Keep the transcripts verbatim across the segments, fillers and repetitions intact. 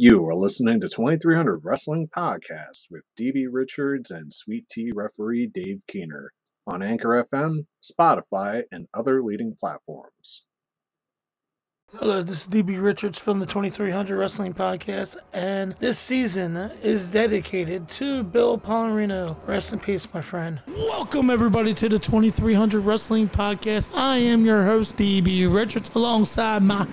You are listening to twenty-three hundred Wrestling Podcast with D B Richards and Sweet Tea referee Dave Keener on Anchor F M, Spotify, and other leading platforms. Hello, this is D B Richards from the twenty-three hundred Wrestling Podcast, and this season is dedicated to Bill Pollarino. Rest in peace, my friend. Welcome, everybody, to the twenty-three hundred Wrestling Podcast. I am your host, D B Richards, alongside my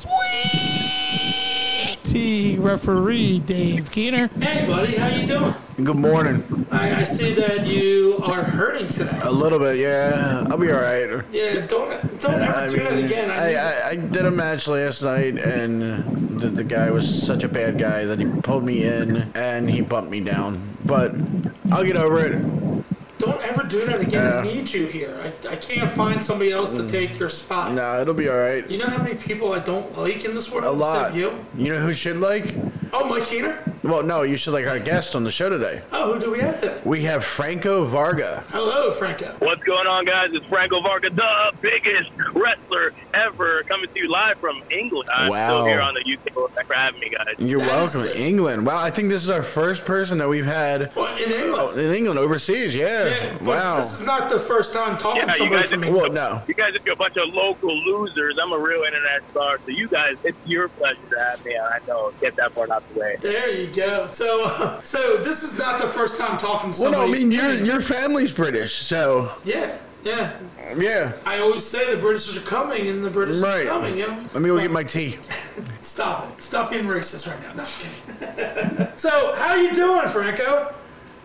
sweet tea referee, Dave Keener. Hey, buddy, how you doing? Good morning. I, I see that you are hurting today. A little bit, yeah. I'll be all right. Yeah, don't don't ever I do mean, that again. I, I, mean, I, I did a match last night, and the, the guy was such a bad guy that he pulled me in, and he bumped me down. But I'll get over it. Don't ever do that again. Yeah. I need you here. I, I can't find somebody else to take your spot. No, it'll be all right. You know how many people I don't like in this world? A lot. Except you? You know who should like? Oh, Mike Keener? Well, no, you should like our guest on the show today. Oh, who do we have today? We have Franco Varga. Hello, Franco. What's going on, guys? It's Franco Varga, the biggest wrestler ever, coming to you live from England. I'm Wow. still here on the U K. Thanks for having me, guys. You're That welcome. is- England. Wow, I think this is our first person that we've had Well, in England. in England, overseas. Yeah. Yeah, but Wow. this is not the first time talking Yeah, to you somebody guys- from England. Well, no. You guys are a bunch of local losers. I'm a real internet star. So you guys, it's your pleasure to have me. I know. Get that part out the way. There you go. So, uh, so this is not the first time talking to Well, somebody. no, I mean, your your family's British, so Yeah, yeah. yeah. I always say the British are coming, and the British Right. are coming, you know? Let me go get my tea. Stop it. Stop being racist right now. No, just kidding. So, how you doing, Franco?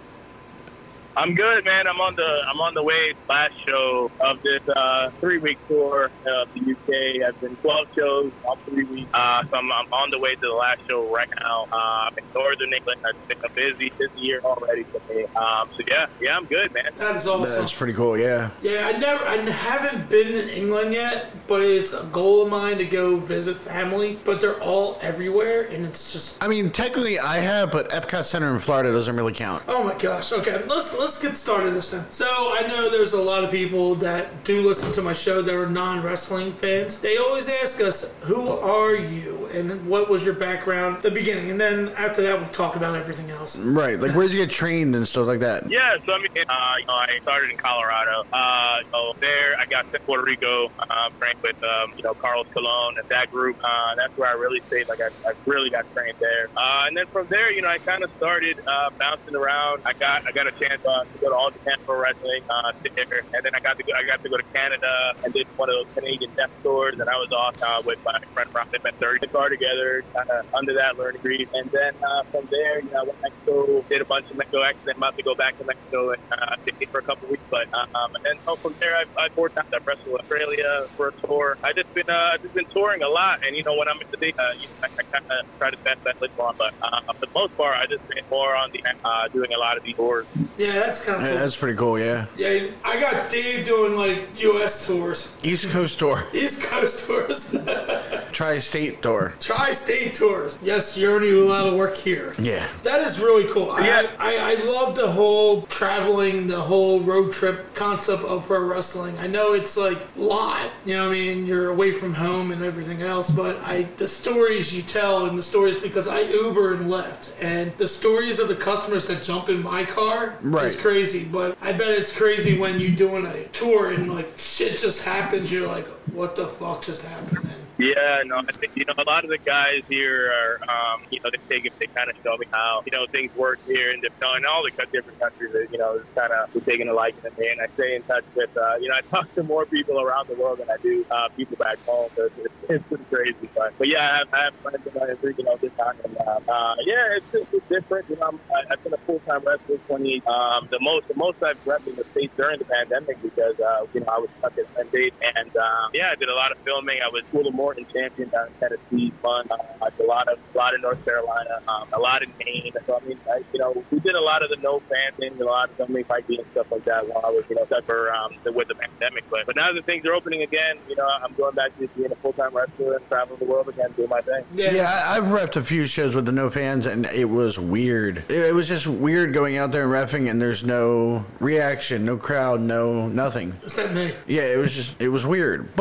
I'm good, man. I'm on the I'm on the way to the last show of this uh, three week tour of the U K. I've been twelve shows on three weeks, uh, so I'm, I'm on the way to the last show right now. Uh, I'm in Northern England. I've been a busy busy year already for me. Um, so yeah, yeah, I'm good, man. That is awesome. That's pretty cool, yeah. Yeah, I never, I haven't been in England yet, but it's a goal of mine to go visit family. But they're all everywhere, and it's just, I mean, technically I have, but Epcot Center in Florida doesn't really count. oh my gosh. Okay, let's let's get started this time. So I know there's a lot of people that do listen to my show that are non-wrestling fans. They always ask us, "Who are you?" and "What was your background?" at the beginning, and then after that we talk about everything else. Right, like where'd you get trained and stuff like that? Yeah, so I mean, uh, you know, I started in Colorado. Uh, so there, I got to Puerto Rico, uh, trained with um, you know Carlos Colon and that group. Uh, that's where I really stayed. Like I, I really got trained there. Uh, and then from there, you know, I kind of started uh, bouncing around. I got I got a chance uh, to go to All Japan Pro Wrestling uh, there, and then I got to go, I got to go to Canada and did one of those Canadian death tours, and I was off uh, with my friend Ron. We spent thirty car together, kind of under that learning agreement. And then uh, from there, you know, I went to Mexico, did a bunch of Mexico acts. I'm about to go back to Mexico and uh, stay for a couple weeks. But uh, um, and then oh, from there, I've, I've four times I've wrestled in Australia for a tour. I just been uh, just been touring a lot, and you know, when I'm in the big, uh, you know, I, I kind of try to best that list on. But uh, for the most part, I just been more on the uh, doing a lot of these tours. Yeah, that's kind of Yeah, cool. that's pretty cool, yeah. Yeah, I got Dave doing like U S tours, East Coast tour, East Coast tours, Tri-State tour. tri-state tours. Yes, you're only allowed to work here. Yeah. That is really cool. Yeah. I, I, I love the whole traveling, the whole road trip concept of pro wrestling. I know it's like a lot, you know what I mean? You're away from home and everything else, but I the stories you tell and the stories, because I Uber and Lyft, and the stories of the customers that jump in my car Right. is crazy, but I bet it's crazy when you're doing a tour and like shit just happens, you're like, what the fuck just happened, man? Yeah, no, I think, you know, a lot of the guys here are, um, you know, they take it, they kind of show me how, you know, things work here in, the, you know, in all the co- different countries, you know, it's kind of taking a liking to me. And I stay in touch with, uh, you know, I talk to more people around the world than I do uh, people back home. So it's, it's, it's pretty crazy. But, but yeah, I have, I have friends in my you know, this time. And, uh, uh, yeah, it's just it's different. You know, I'm, I, I've been a full-time wrestler twenty um, the most, the most I've wrestled in the States during the pandemic because, uh, you know, I was stuck at Penn State. And, um, yeah, I did a lot of filming. I was a little more champion down in Tennessee, fun. Uh, I did a lot of, a lot of North Carolina, um, a lot in Maine. So I mean, I, you know, we did a lot of the no fan things, a lot of filming, fighting and stuff like that while I was, you know, stuck for um, the, with the pandemic. But but now that things are opening again, you know, I'm going back to being a full time wrestler and traveling the world again, doing my thing. Yeah, I- I've repped a few shows with the no fans, and it was weird. It, it was just weird going out there and reffing, and there's no reaction, no crowd, no nothing. Except me. Yeah, it was just, it was weird. But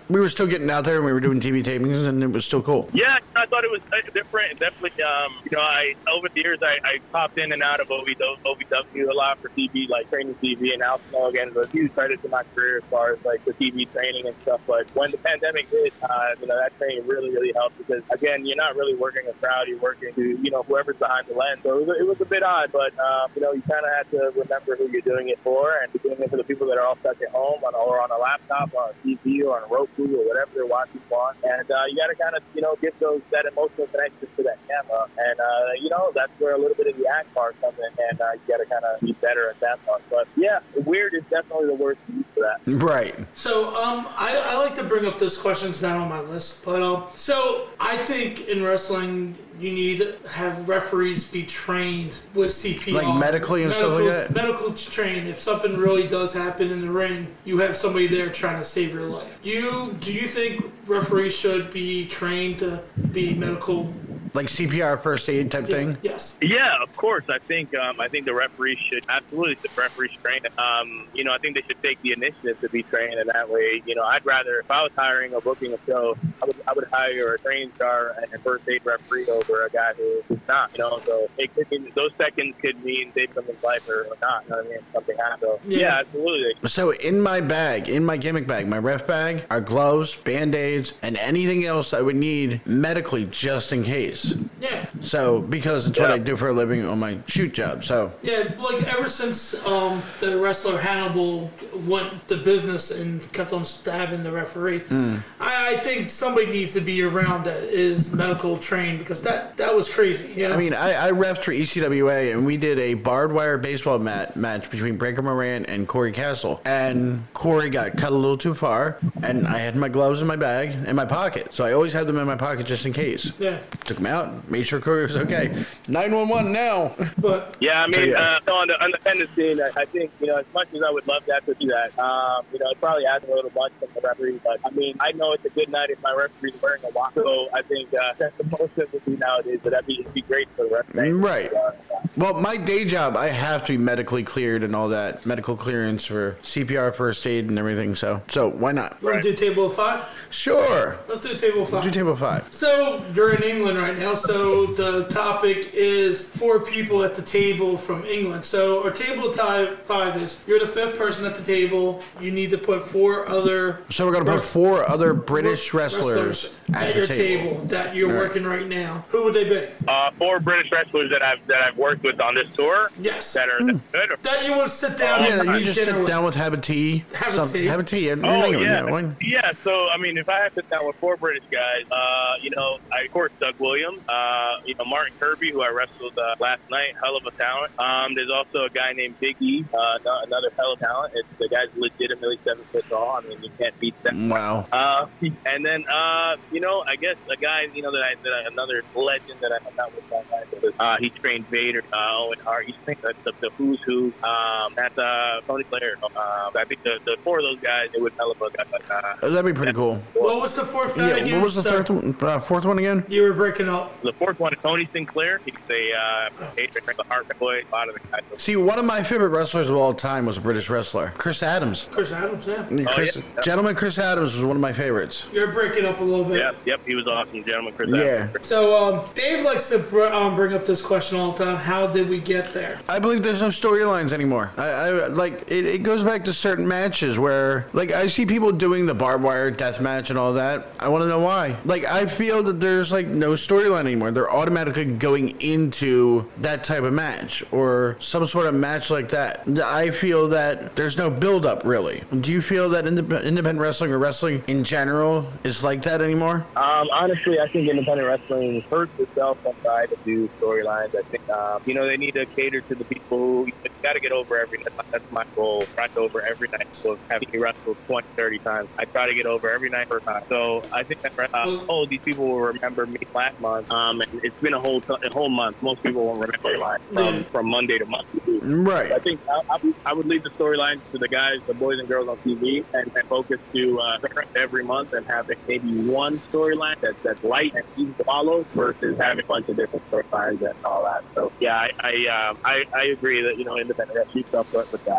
we were still getting out there and we were doing T V tapings, and it was still cool. Yeah, I thought it was different. Definitely, um, you know, I over the years I, I popped in and out of O V W a lot for T V, like training T V, and now you know, again, a huge credit to my career as far as like the T V training and stuff. But when the pandemic hit, uh, you know, that training really, really helped because again, you're not really working a crowd, you're working to, you know, whoever's behind the lens. So it was, it was a bit odd, but um, you know, you kind of have to remember who you're doing it for, and you're doing it for the people that are all stuck at home on, or on a laptop, or on a T V, or on a Roku, or whatever they're watching on. And uh, you got to kind of, you know, give those that emotional connection to that camera. And, uh, you know, that's where a little bit of the act part comes in, and uh, you got to kind of be better at that part. But, yeah, weird is definitely the word to use for that. Right. So, um, I, I like to bring up this question. It's not on my list. But, um, so I think in wrestling, you need to have referees be trained with C P R. Like medically and medical, stuff like that? Medical trained. If something really does happen in the ring, you have somebody there trying to save your life. Do you, do you think referees should be trained to be medical? Like C P R, first aid type Yeah, thing? Yes. Yeah, of course. I think um, I think the referees should absolutely the referees train. Um, you know, I think they should take the initiative to be trained, and that way, you know, I'd rather if I was hiring or booking a show, I would I would hire a training star and a first aid referee over a guy who, who's not. You know, so it could mean those seconds could mean save someone's life or, or not. You know what I mean? Something happens. So, yeah. yeah, absolutely. So in my bag, in my gimmick bag, my ref bag, are gloves, band-aids, and anything else I would need medically just in case. Yeah. So, because it's Yeah. what I do for a living on my shoot job, so. Yeah, like ever since um, the wrestler Hannibal went to business and kept on stabbing the referee, mm. I, I think somebody needs to be around that is medical trained because that, that was crazy. You know? I mean, I, I refed for E C W A, and we did a barbed wire baseball mat, match between Breaker Moran and Corey Castle. And Corey got cut a little too far, and I had my gloves in my bag, in my pocket. So I always had them in my pocket just in case. Yeah. Took them out, made sure Corey was okay. nine one one now. But yeah, I mean, So, yeah. Uh, on the independent scene, I, I think, you know, as much as I would love to have to do that, um, you know, it's probably asking a little much from the referee, but I mean, I know it's a good night if my referee's wearing a watch, so I think uh, that's the most it would be nowadays, but that'd be, it'd be great for the referee. Right. Uh, Well, my day job, I have to be medically cleared and all that. Medical clearance for C P R, first aid, and everything, so so why not? you want to do table of five? Sure. Let's do table of five. Do table five. So, you're in England right now, so the topic is four people at the table from England. So, our table of tie- five is you're the fifth person at the table. You need to put four other So we're going to put four other British wrestlers, wrestlers at, at the your table. table that you're All right. working right now. Who would they be? Uh, four British wrestlers that I've that I've worked with on this tour Yes. that are Hmm. that good. That you want to sit down Oh, and Yeah, eat you just dinner sit with. down with have a tea. Have a some- tea. Have a tea. in Oh England, yeah, why- yeah. So I mean, if I had to sit down with four British guys, uh, you know, I of course Doug Williams, uh, you know Martin Kirby, who I wrestled uh, last night, hell of a talent. Um, there's also a guy named Big E, uh, another hell of a talent. It's, the guy's legitimately seven foot tall. I mean, you can't beat that. Wow. Uh, and then uh, you know, I guess a guy, you know, that I, that I another legend that I hung out with that night. Uh, he trained Vader, uh, Owen Hart. He trained the, the, the who's who. Um, that's uh, Tony Flair. Uh, I think the, the four of those guys, it would hell of a guy. Uh, Oh, that'd be pretty cool. What was the fourth guy Yeah, again? what was the Sorry. third one, uh, fourth one again? You were breaking up. The fourth one is Tony Sinclair. He's a uh, Adrian the Hart boy. A lot of the guys. See, one of my favorite wrestlers of all time was a British wrestler, Chris Adams. Chris Adams, yeah. Chris, Oh, yeah. Gentleman Chris Adams was one of my favorites. You're breaking up a little bit. Yep, yep. He was awesome, gentleman. Chris Yeah. Evans. So, um, Dave likes to br- um, bring up this question all the time. How did we get there? I believe there's no storylines anymore. I, I like it, it goes back to certain matches where, like, I see people doing the barbed wire death match and all that. I want to know why. Like, I feel that there's like no storyline anymore. They're automatically going into that type of match or some sort of match like that. I feel that there's no build up really. Do you feel that indep- independent wrestling or wrestling in general is like that anymore? Um, honestly, I think independent wrestling hurts itself on trying to do storylines. I think, um, you know, they need to cater to the people who you got to get over every night. That's my goal. Try to over every night. So having me wrestle twenty, thirty times, I try to get over every night per time. So I think that, uh, oh, these people will remember me last month. Um, and it's been a whole t- a whole month. Most people won't remember mine from, Yeah. from Monday to Monday. Right. I think I, I, would, I would leave the storylines to the guys, the boys and girls on T V, and, and focus to uh, every month and have maybe one storyline that's that's light and easy to follow versus having a bunch of different storylines and all that. So yeah, I I, um, I I agree that you know independent wrestling stuff with that.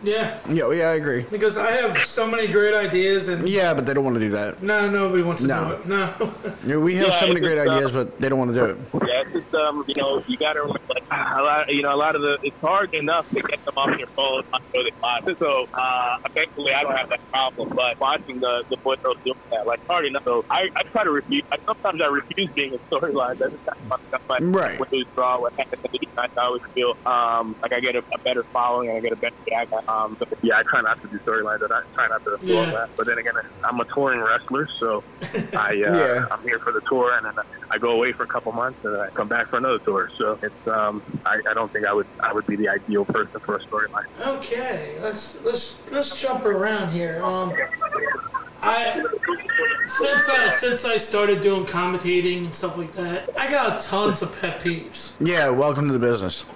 Yeah. Yeah, yeah, I agree. Because I have so many great ideas and Yeah, but they don't want to do that. no, nobody wants to No. do it. No. Yeah, we have Yeah, so many it's great just, uh, ideas, but they don't want to do it. Yeah, it's just um, you know, you gotta like a lot. You know, a lot of the it's hard enough to get them off your phone on the clock. So, uh, thankfully, I don't have that problem. But watching the the boys doing that, like, hard enough. So I, I try to refuse. I, sometimes I refuse being a storyline. That's that's my Right. When lose draw, what happens to me, I always feel um like I get a, a better following and I get a better gag. Um, but yeah, I try not to do storylines. I try not to do all Yeah. that. But then again, I'm a touring wrestler, so I uh, Yeah. I'm here for the tour, and then I go away for a couple months, and then I come back for another tour. So it's um, I, I don't think I would I would be the ideal person for a storyline. Okay, let's let's let's jump around here. Um, I since I since I started doing commentating and stuff like that, I got tons of pet peeves. Yeah, welcome to the business.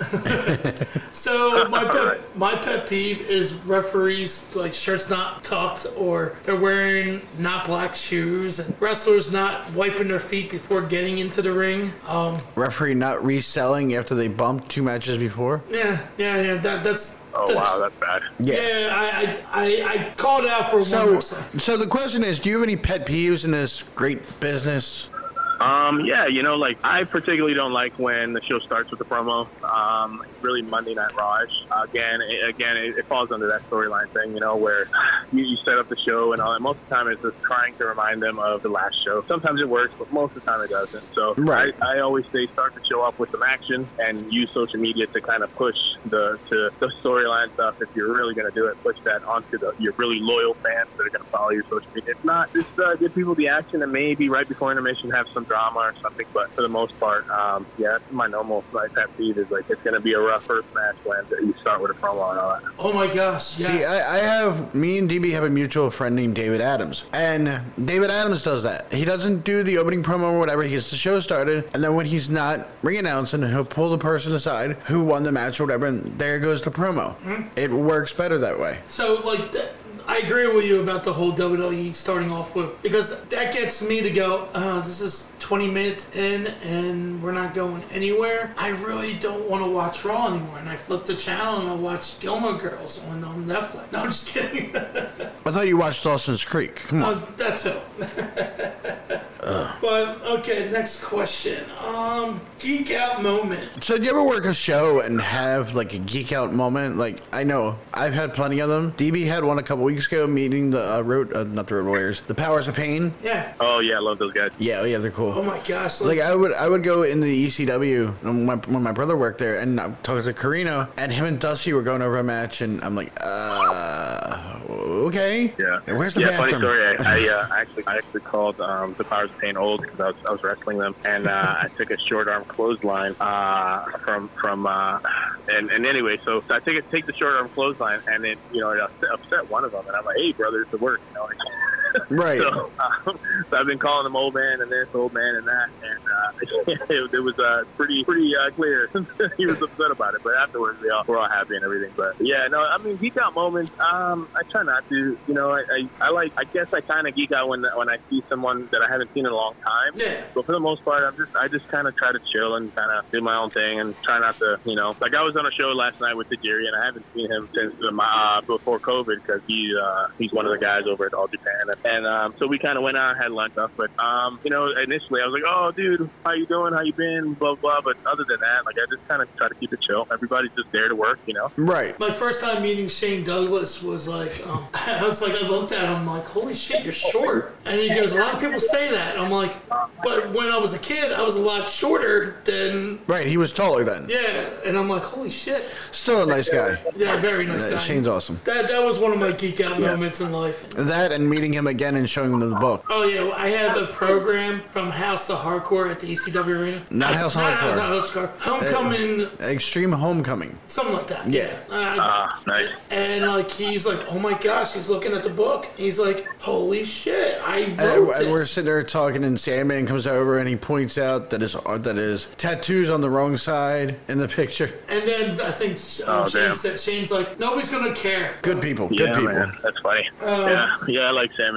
So my pet, my pet peeve is referees like shirts not tucked, or they're wearing not black shoes, and wrestlers not wiping their feet before getting into the ring. Um, Referee not reselling after they bumped two matches before. yeah, yeah, yeah. That that's. Oh that's, wow, that's bad. Yeah, I, I I I called out for one So, wrestler. so the question is, do you have any pet peeves in this great business? Um, yeah, you know, like, I particularly don't like when the show starts with a promo. Um, really Monday Night Raw-ish. Again, it, again, it, it falls under that storyline thing, you know, where you, you set up the show and all that. Most of the time it's just trying to remind them of the last show. Sometimes it works, but most of the time it doesn't. So Right. I, I always say start the show off with some action and use social media to kind of push the to the storyline stuff. If you're really going to do it, push that onto the your really loyal fans that are going to follow your social media. If not, just uh, give people the action, and maybe right before intermission have some drama or something. But for the most part, um, yeah, that's my normal like pet peeve is like it's going to be a rough first match when you start with a promo and all that. Oh my gosh! Yes. See, I, I have, me and D B have a mutual friend named David Adams. And David Adams does that. He doesn't do the opening promo or whatever. He gets the show started. And then when he's not ring announcing, he'll pull the person aside who won the match or whatever. And there goes the promo. Hmm? It works better that way. So, like, th- I agree with you about the whole W W E starting off with, because that gets me to go, uh, this is twenty minutes in and we're not going anywhere. I really don't want to watch Raw anymore. And I flip the channel and I watch Gilmore Girls on um, Netflix. No, I'm just kidding. I thought you watched Dawson's Creek. Come on. uh, that too. But, okay, next question. Um, geek out moment. So do you ever work a show and have like a geek out moment? Like, I know I've had plenty of them. D B had one a couple weeks ago meeting the uh, road, uh, not the Road Warriors, the Powers of Pain. Yeah. Oh yeah, I love those guys. Yeah, yeah, they're cool. Oh my gosh. Like I would, I would go in the E C W when my, when my brother worked there, and I talked to Carino, and him and Dusty were going over a match, and I'm like, uh, okay. Yeah. Where's the yeah, bathroom? funny story. I, I uh, actually I actually called um, the Powers of Pain old because I was, I was wrestling them, and uh, I took a short arm clothesline uh, from from uh, and and anyway, so, so I take it take the short arm clothesline, and it you know it upset, upset one of them, and I'm like, hey brother, it's the work, you know. Like, Right. So, um, so I've been calling him old man and this, old man and that, and uh, it, it was uh, pretty pretty uh, clear. He was upset about it, but afterwards we all we're all happy and everything. But yeah, no, I mean geek out moments. Um, I try not to. You know, I, I, I like. I guess I kind of geek out when when I see someone that I haven't seen in a long time. Yeah. But for the most part, I'm just I just kind of try to chill and kind of do my own thing and try not to, you know, like I was on a show last night with Tajiri, and I haven't seen him since the, uh, before COVID because he uh, he's one of the guys over at All Japan. And um, so we kind of went out and had lunch stuff. But, um, you know, initially I was like, oh, dude, how you doing? How you been? Blah, blah. But other than that, like, I just kind of try to keep it chill. Everybody's just there to work, you know? Right. My first time meeting Shane Douglas was like, um, I was like, I looked at him like, holy shit, you're short. And he goes, a lot of people say that. I'm like, but when I was a kid, I was a lot shorter than, Right. He was taller then. yeah. And I'm like, holy shit. Still a nice guy. Yeah, very nice Uh, guy. Shane's awesome. That that was one of my geek out moments in life. That and meeting him again and showing him the book. Oh yeah, well, I had a program from House of Hardcore at the E C W Arena. Not House of Not Hardcore. Not House of Hardcore. Homecoming, Extreme Homecoming. something like that. Yeah. Uh, Ah, nice. and like he's like, oh my gosh, he's looking at the book. He's like, holy shit, I And, wrote and we're this. sitting there talking, and Sandman comes over and he points out that his that his tattoo's on the wrong side in the picture. And then I think um, Oh, Shane damn. said, Shane's like, nobody's gonna care. Good people. Good Yeah, people. man. That's funny. Um, yeah, yeah, I like Sam.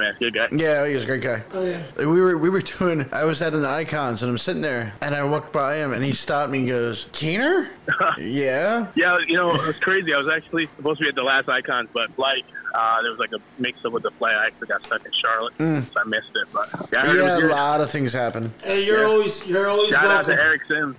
man. Good guy. Yeah, he was a great guy. Oh yeah. We were we were doing. I was at an Icons, and I'm sitting there, and I walked by him, and he stopped me and goes, "Keener?" Yeah. Yeah, you know, it was crazy. I was actually supposed to be at the last Icons, but like uh, there was like a mix-up with the flight. I actually got stuck in Charlotte, Mm. so I missed it. But yeah, I heard it Yeah, was a good. lot of things happen. Hey, you're Yeah. always you're always Shout out welcome. to Eric Sims.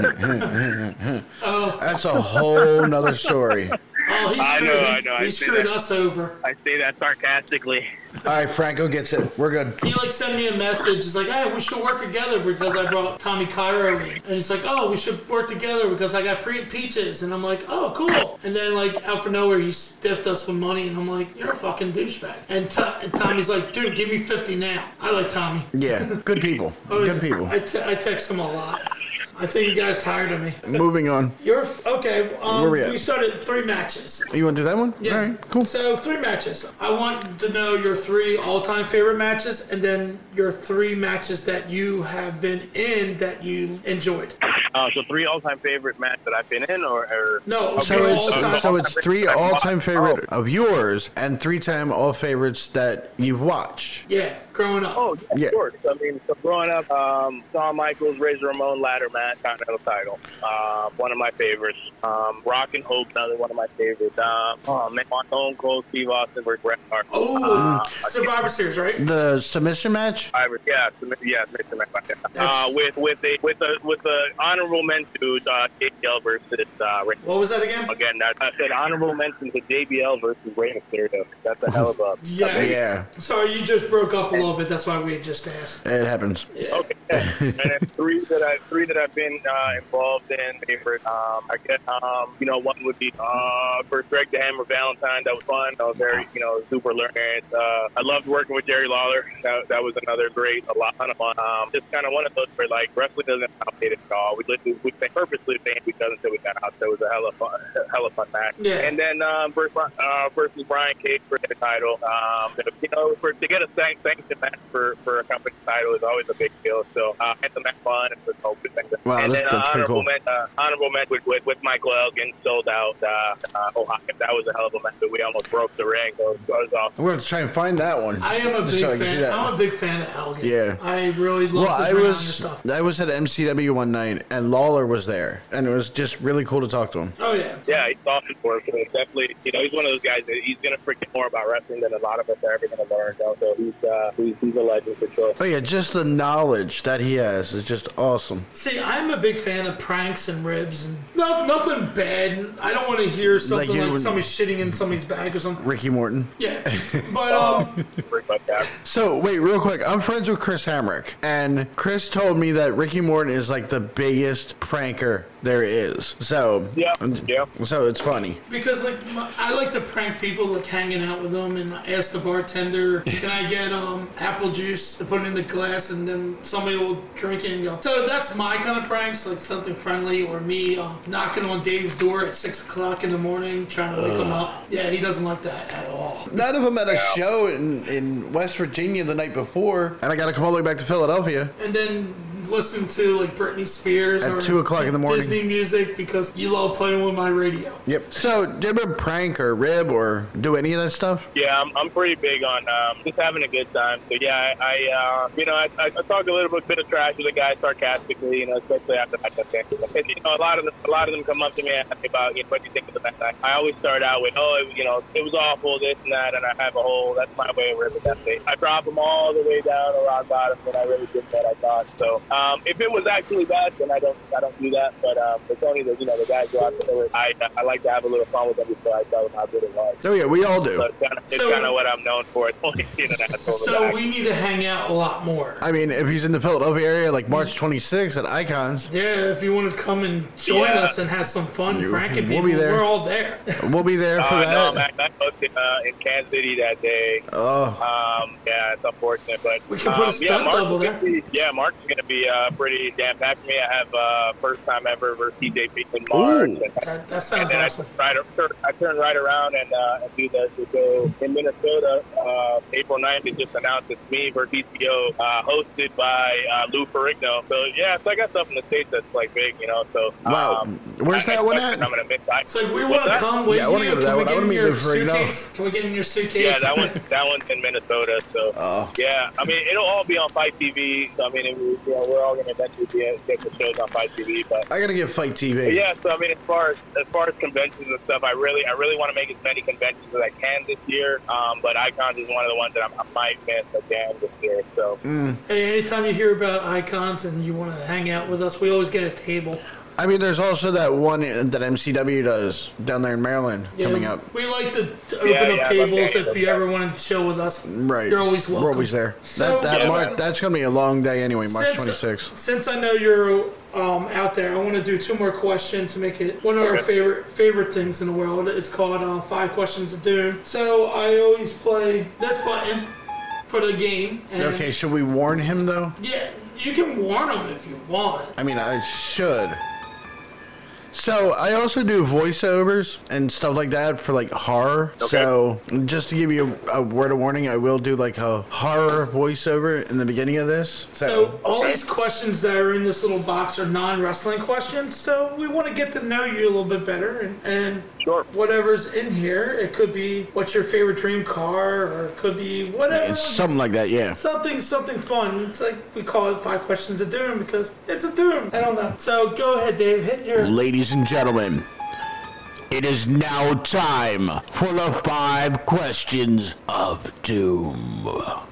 Oh, That's a whole nother story. oh, he I screwed, know, he, I know, I he see screwed that. us over. I say that sarcastically. All right, Franco gets it. We're good. He like sent me a message. He's like, "Hey, we should work together because I brought Tommy Cairo in." And he's like, "Oh, we should work together because I got free peaches." And I'm like, "Oh, cool." And then like out for nowhere, he stiffed us with money, and I'm like, "You're a fucking douchebag." And, to- and Tommy's like, "Dude, give me fifty now." I like Tommy. Yeah, good people. Oh, Good yeah. people. I, te- I text him a lot. I think he got tired of me. Moving on. You're okay. Um, Where we at? we started three matches. You want to do that one? Yeah. All right, cool. So three matches. I want to know your three all-time favorite matches, and then your three matches that you have been in that you enjoyed. Uh, so three all-time favorite matches that I've been in, or, or No, So your it's all-time. so it's three all-time favorite of yours and three-time all favorites that you've watched. Yeah, growing up. Oh, yeah, Yeah. of course. I mean, so growing up, um, Shawn Michaels, Razor Ramon ladder match, Continental title, uh, one of my favorites. Um, Rock and Hope, another one of my favorites. Um, oh man, Stone Cold, Steve Austin versus Bret Hart. Oh, Uh, Survivor Series, right? The submission match. Survivor, yeah, submit- yeah, submission match. Uh, That's- with with a with a with a honorable mention to uh, J B L versus uh, Rey. What was that again? Again, that, I said honorable mention to J B L versus Rey Mysterio. That's a hell of a Yeah. Yeah, Sorry, you just broke up a little bit. That's why we had just asked. it happens. Okay, and then three that I three that I've been uh, involved in. Favorite, um, I guess, um, you know, one would be uh, first Greg the Hammer Valentine. That was fun. That was very, you know, super learning. Uh, I loved working with Jerry Lawler. That, that was another great, a lot of fun. Um, just kind of one of those where like wrestling doesn't outdate it at all. We literally, we purposely think we doesn't until we got out. So it was a hell of fun, a hell of fun match. Yeah. And then um, versus, uh, versus Brian Cage for the title. Um, you know, for to get a sanct- sanctioned match for, for a company title is always a big deal. So uh, had some fun and just hope things. Wow, and that's- then uh, that's pretty honorable cool. men- uh, honorable match with, with, with Michael Elgin sold out uh, uh, Ohio. That was a hell of a match. We almost broke the ring. So it was awesome. We're going to try and find that one. I am a Just big so I can see fan. that. I'm a big fan of Elgin. Yeah. I really love Well, I his ring honor was stuff. I was at M C W one night and Lawler was there, and it was just really cool to talk to him. Oh yeah. Yeah, he's awesome for it. So it's definitely, you know, he's one of those guys that he's going to forget more about wrestling than a lot of us are ever going to learn. So so he's, uh, he's, he's a legend for sure. Oh yeah, just the knowledge that he has is just awesome. See, I'm a big fan of pranks and ribs and no, nothing bad. I don't want to hear something you like, would- somebody shitting in somebody's bag or something. Ricky Morton. Yeah, but um, Pretty much that. So wait, real quick, I'm friends with Chris Hamrick, and Chris told me that Ricky Morton is like the biggest pranker there is. So Yeah, yeah. So it's funny. because like my, I like to prank people, like hanging out with them and ask the bartender, "Can I get um apple juice to put in the glass?" And then somebody will drink it and go. So that's my kind of pranks, like something friendly, or me uh, knocking on Dave's door at six o'clock in the morning trying to wake him up. Yeah, he doesn't like that at all. None of them at a show in, in West Virginia the night before, and I got to come all the way back to Philadelphia. And then listen to like Britney Spears At or two o'clock in the morning. Disney music because you love playing with my radio. Yep. So, do you ever prank or rib or do any of that stuff? Yeah, I'm, I'm pretty big on um, just having a good time. So yeah, I, I uh, you know, I, I talk a little bit, bit of trash with the guys sarcastically, you know, especially after I touch and, you know, a lot of them, a lot of them come up to me and ask me about, you know, what do you think of the match? I, I always start out with, oh, it, you know, it was awful, this and that, and I have a whole, that's my way of ribbing that thing. I drop them all the way down to rock bottom, and I really did that, I thought. So um, if it was actually bad, then I don't, I don't do that. But um, it's only the, you know, the guys go out there. I, I like to have a little fun with them before I tell them how good it was. Oh yeah, we all do. So it's kind of, it's So- kind of what I'm known for. It's only seeing an asshole. So we need to hang out a lot more. I mean, if he's in the Philadelphia area, like March twenty-sixth at Icons, Yeah, if you want to come and join Yeah. us and have some fun You- pranking we'll people, be there. we're all there. we'll be there for Uh, that. no, man, I was in, uh, in Kansas City that day. Oh, Um, yeah, it's unfortunate, but We can put a um, stunt yeah, March double is gonna there. Be, yeah, March is going to be pretty uh, pretty damn packed for me. I have uh, first time ever versus T J P in March. And, That, that sounds and then awesome. I, right, I turn right around and, uh, and do the, the go in Minnesota. Uh, April ninth, they just announced it's me versus P C O, uh, hosted by uh, Lou Ferrigno. So yeah, so I got stuff in the States that's like big, you know. So Wow. um, Where's I, that I one expect at? I'm gonna miss. I, It's like we What's want to that? come with Yeah, I wanna you. go to that Can we one. I get wanna in meet your Lou Ferrigno. suitcase? Can we get in your suitcase? Yeah, that one that one's in Minnesota. So Oh. yeah, I mean it'll all be on Fight T V. So I mean, it, you know, we're all gonna eventually be get the shows on Fight T V. But I gotta get Fight T V. But yeah, so I mean, as far as as far as conventions and stuff, I really I really want to make as many conventions as I can this year. Um, but Icons is one of the ones that I'm, I might miss again this year. So Mm. Hey, anytime you hear about Icons and you want to hang out with us, we always get a table. I mean, there's also that one that M C W does down there in Maryland coming Yeah, up. We like to to open Yeah, up yeah, tables okay, if you okay. ever want to chill with us. Right. You're always welcome. We're always there. So- that that Yeah, Mar- man. that's gonna be a long day anyway, March Since- twenty-sixth. Since I know you're um, out there, I want to do two more questions to make it one of our Okay. favorite favorite things in the world. It's called uh, Five Questions of Doom. So I always play this button for the game. And Okay, should we warn him though? Yeah, you can warn them if you want. I mean, I should. So I also do voiceovers and stuff like that for like horror. Okay. So just to give you a, a word of warning, I will do like a horror voiceover in the beginning of this. So all these questions that are in this little box are non-wrestling questions. So we want to get to know you a little bit better, and, and Sure. whatever's in here, it could be what's your favorite dream car, or it could be whatever. it's something like that, yeah. Something, something fun. It's like we call it Five Questions of Doom because it's a Doom. I don't know. So go ahead, Dave. Hit your. Ladies and gentlemen, it is now time for the five questions of doom.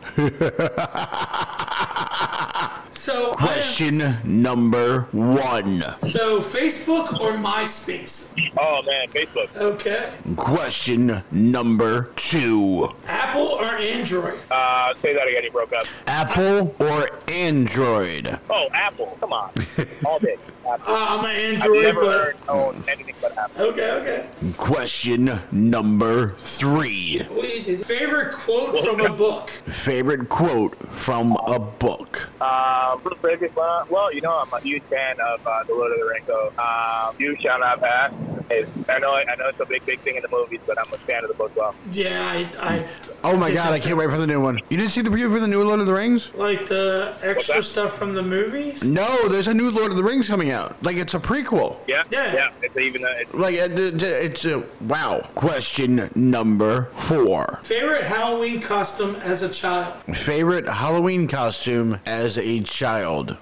So I am- Question number one. so Facebook or MySpace? Oh man, Facebook. Okay. Question number two. Apple or Android? Uh, say that again. You broke up. Apple or Android? Oh, Apple. Come on, all day. Apple. Uh, I'm an I've Android, never but heard own anything but Apple. okay, okay. Question number three. What do you do? Favorite quote from a book? Favorite quote from a book? Um, for the favorite one, well, you know, I'm a huge fan of uh, The Lord of the Rings. So, um, You Shall Not Pass. It's, I know, I know it's a big, big thing in the movies, but I'm a fan of the book as well. Yeah, I, I Oh my god, I can't wait for the new one. You didn't see the preview for the new Lord of the Rings? like the extra What's that? stuff from the movies. No, there's a new Lord of the Rings coming out. Like, it's a prequel. Yeah, Yeah. yeah. It's even a, it's, Like, it- it- it's a, wow. Question number four. Favorite Halloween costume as a child? Favorite Halloween costume as a child?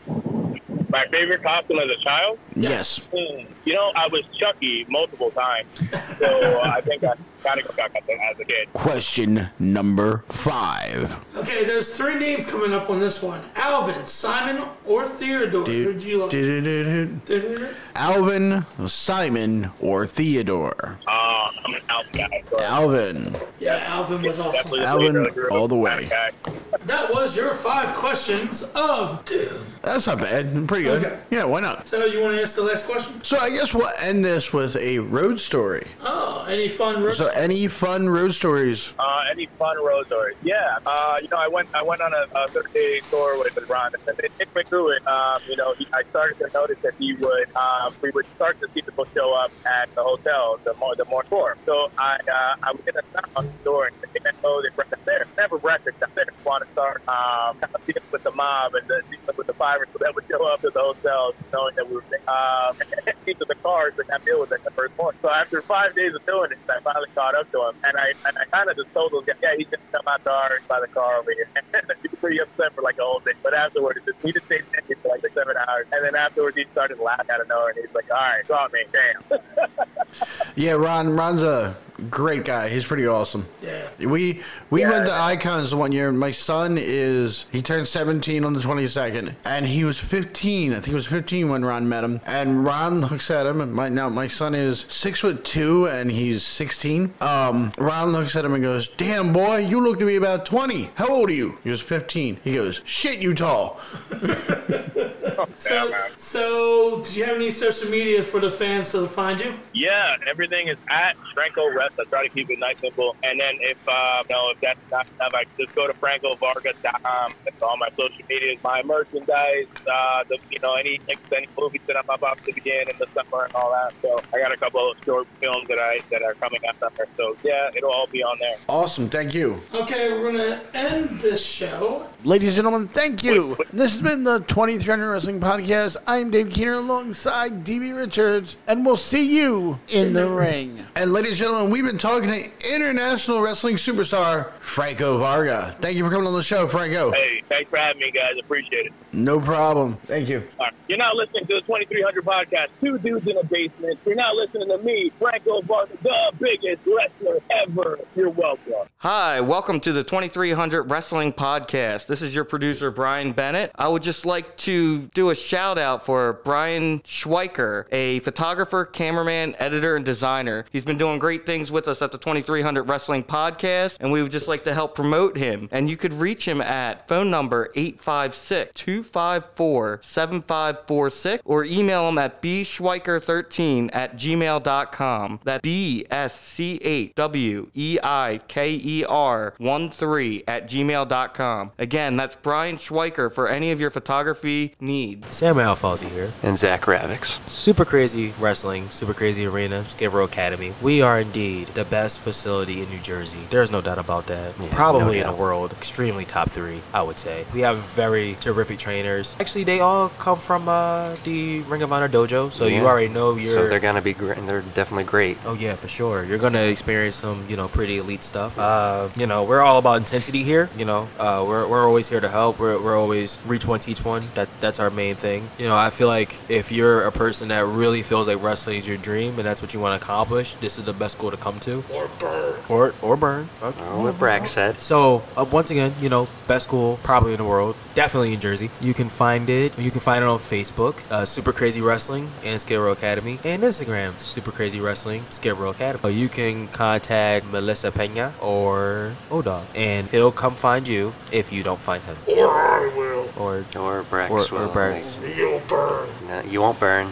my favorite costume as a child. Yes. Hmm. You know, I was Chucky multiple times, so uh, I think I gotta go back as a kid. Question number five. Okay, there's three names coming up on this one: Alvin, Simon, or Theodore. Who do you like? Du-du-du-du. Alvin, Simon, or Theodore? Uh, I'm an Alvin guy. So Alvin. Yeah, Alvin was awesome. definitely the Alvin leader of the group. all the way. Alvin guy. That was your five questions of Doom. That's not bad. Pretty good. Okay. Yeah, why not? So you want to ask the last question? So I guess we'll end this with a road story. Oh, any fun road So any fun road stories? Uh, any fun road stories? Yeah. Uh, you know, I went I went on a, a thirty-day tour with, with Ron, and it took me through it. Um, you know, he, I started to notice that he would um, we would start to see people show up at the hotel the more the more tour. So I uh, I was in a knock on the door and they didn't know they breakfast there. Never breakfast. I didn't want to start um, kind of dealing with the mob and the, dealing with the pirates that would show up to the hotels, knowing that we were um, into the cars and not deal with it in the first morning. So after five days of doing it, I finally caught up to him, and I and I kind of just told him, yeah, he's gonna come out to ours by the car over here. He was pretty upset for like a whole day, but afterwards, just, he just stayed standing for like six, seven hours, and then afterwards, he started laughing out of nowhere, and he's like, all right, got me, damn. Yeah, Ron. Ron's a great guy. He's pretty awesome. Yeah. We we Yeah. went to Icons one year. My son is he turned seventeen on the twenty-second, and he was fifteen. I think he was fifteen when Ron met him. And Ron looks at him. And my now my son is six foot two, and he's sixteen. Um, Ron looks at him and goes, "Damn boy, you look to be about twenty. How old are you?" He was fifteen. He goes, "Shit, you tall." So, so, man. so, do you have any social media for the fans to find you? Yeah, everything is at Franco Rest. I try to keep it nice and simple. And then if uh, you know, if that's not enough, I can just go to franco vargas dot com. That's all my social media, my merchandise, uh, the, you know, any any movies that I'm about to begin in the summer and all that. So I got a couple of short films that I that are coming out there. So yeah, it'll all be on there. Awesome, thank you. Okay, we're gonna end this show. Ladies and gentlemen, thank you. This has been the twenty-three hundred Wrestling Podcast. I'm Dave Keener alongside D B Richards, and we'll see you in the ring. And ladies and gentlemen, we've been talking to international wrestling superstar Franco Varga. Thank you for coming on the show, Franco. Hey, thanks for having me, guys. Appreciate it. No problem. Thank you. All right. You're not listening to the twenty-three hundred Podcast, two dudes in a basement. You're not listening to me, Franco Varga, the biggest wrestler ever. You're welcome. Hi, welcome to the twenty-three hundred Wrestling Podcast. This is your producer, Brian Bennett. I would just like to do a shout out for Brian Schweiker, a photographer, cameraman, editor, and designer. He's been doing great things with us at the twenty-three hundred Wrestling Podcast, and we would just like to help promote him. And you could reach him at phone number eight five six, two five four, seven five four six or email him at b schweiker thirteen at gmail dot com. That's B S C H W E I K E R one three at gmail dot com. Again, that's Brian Schweiker for any of your photography needs. Sam Alfonsi here. And Zach Ravix. Super Crazy Wrestling, Super Crazy Arena, Skid Row Academy. We are indeed the best facility in New Jersey. There's no doubt about that. Yeah, Probably no in the world. Extremely top three, I would say. We have very terrific trainers. Actually, they all come from uh, the Ring of Honor dojo, so Yeah. you already know you're... So they're gonna be great. They're definitely great. Oh yeah, for sure. You're gonna experience some, you know, pretty elite stuff. Uh, you know, we're all about intensity here. You know, uh, we're we're always here to help. We're we're always reach one, teach one. That that's our main thing. You know, I feel like if you're a person that really feels like wrestling is your dream and that's what you want to accomplish, this is the best school to come to. Or burn. Or or burn. Okay. Oh, what Brack said. So uh, once again, you know, best school probably in the world, definitely in Jersey. You can find it. You can find it on Facebook, uh, Super Crazy Wrestling and Skid Row Academy, and Instagram, Super Crazy Wrestling, Skid Row Academy. Uh, you can contact Melissa Pena or O-Dog, and he'll come find you if you don't find him. Or I will. Or Or Brax or, will. or Brax. Like, no, you won't burn.